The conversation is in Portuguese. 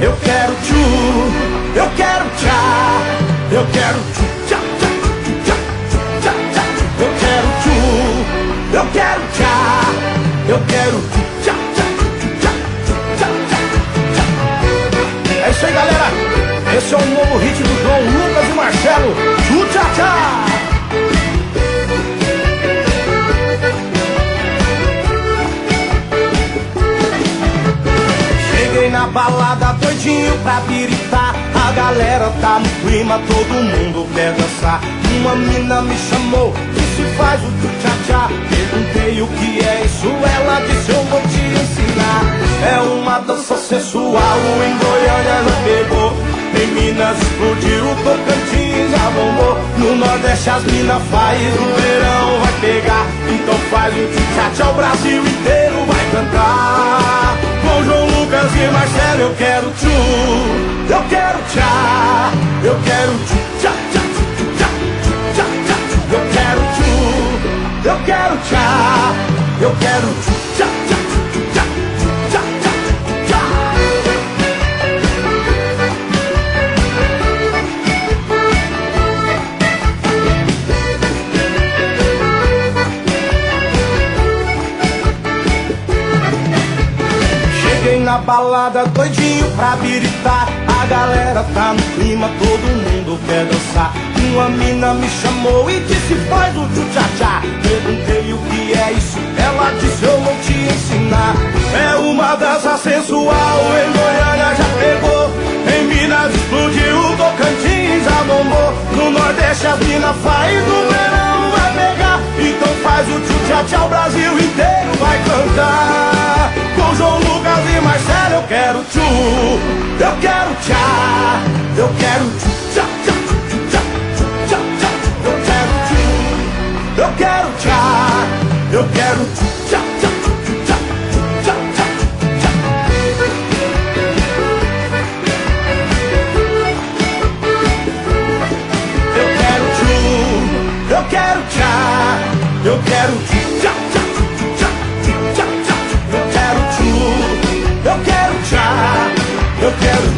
eu quero tchu, eu quero tchá, eu quero tchu, tchá, tchá, tchá, tchá, tchá, eu quero tchu, eu quero tchá, eu quero tchu, tchá, tchá, tchá, tchá, tchá, tchá. É isso aí, galera. Esse é o novo hit do João Lucas e Marcelo, tchu, tchá, tchá. Na balada doidinho pra piritar, a galera tá no clima, todo mundo quer dançar. Uma mina me chamou, disse faz o tchu-tchá-tchá. Perguntei o que é isso, ela disse eu vou te ensinar. É uma dança sensual, em Goiânia já pegou, em Minas explodiu, o Tocantins já bombou. No Nordeste as minas faz, no verão vai pegar. Então faz o tchu-tchá-tchá, o Brasil inteiro vai cantar. Com João Lucas e Marcelo eu quero tchu, eu quero tchá, eu quero tchu, tchá, tchá, tchá, tchá, tchá, eu quero tchu, eu quero tchá, eu quero tchu, tchá, tchá, tchá, tchá, tchá, tchá. Cheguei na balada doidinho pra biritar, a galera tá no clima, todo mundo quer dançar. Uma mina me chamou e disse faz o tchu-tchá-tchá. Perguntei o que é isso, ela disse eu vou te ensinar. É uma dança sensual, em Goiânia já pegou, em Minas explodiu, o Tocantins já bombou. No Nordeste as mina faz, no verão vai pegar. Então faz o tchu-tchá-tchá, o Brasil inteiro vai cantar. Com João Lucas e Marcelo eu quero tchu, eu quero tchá, eu quero tchu, tchá, tchá, tchá, tchá, tchá, eu quero tchu, eu quero tchá, eu quero tchu, tchá, tchá, tchá, tchá, tchá, tchá. Eu quero tchu, eu quero tchá, eu quero tchu, tchá, tchá, tchá, tchá, tchá, tchá. Eu quero tchu, eu quero tchá, eu quero